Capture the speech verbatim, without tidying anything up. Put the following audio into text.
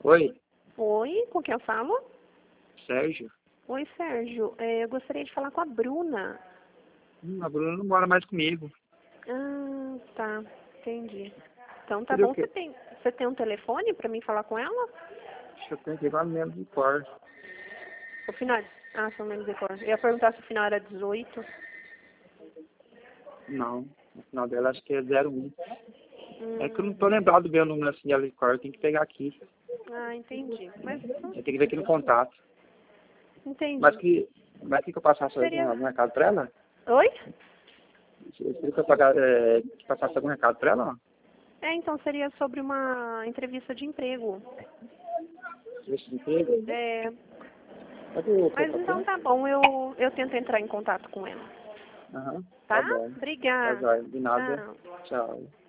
Oi, Oi, com quem eu falo? Sérgio. Oi, Sérgio. É, eu gostaria de falar com a Bruna. Hum, a Bruna não mora mais comigo. Ah, tá. Entendi. Então tá Seria o bom. Você quê? tem, você tem um telefone pra mim falar com ela? Acho que eu tenho que ir lá no mesmo de cor. O final. Ah, são menos de cor. Eu ia perguntar se o final era dezoito. Não, o final dela acho que é zero um. É que eu não Hum, tô lembrado do meu número assim de cor, tem que pegar aqui. ah, entendi. Mas hum, Eu tenho que ver aqui no contato. Mas entendi. que. Mas que eu passasse algum, Seria. algum recado pra ela? Oi? Você queria que eu pagar, é, que passasse algum recado pra ela? É, então seria sobre uma entrevista de emprego. Esse de emprego? É, Cadê o mas então papel? tá bom, eu, eu tento entrar em contato com ela. Aham, tá Tá? bom. Tá Obrigada. jóia, de nada. Tchau. Tchau.